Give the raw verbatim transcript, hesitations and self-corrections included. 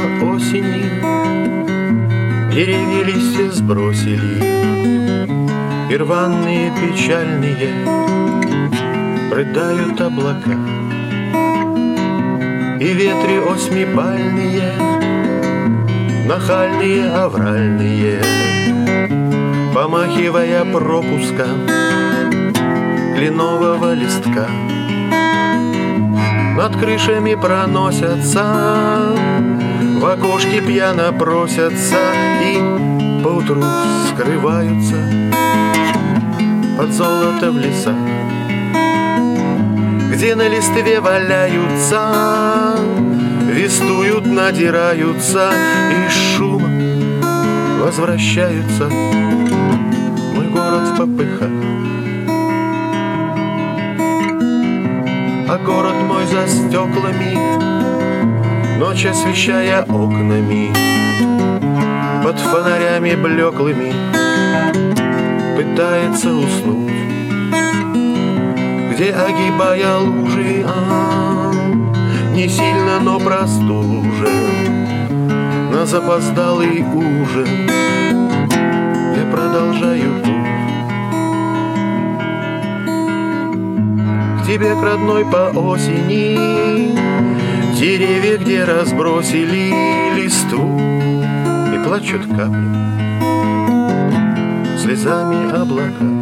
осени деревья листья сбросили, и рваные печальные рыдают облака, и ветри осьмипальные, нахальные, авральные, помахивая пропуска кленового листка, над крышами проносятся, в окошке пьяно просятся и поутру скрываются под золото в лесах, где на листве валяются, вестуют, надираются и шумом возвращаются. Мой город в попыхах, а город мой за стеклами, ночь освещая окнами, под фонарями блеклыми пытается уснуть, где, огибая лужи, а, не сильно, но простужен, на запоздалый ужин я продолжаю путь к тебе, к родной по осени, деревья, где разбросили листву и плачут капли слезами облака.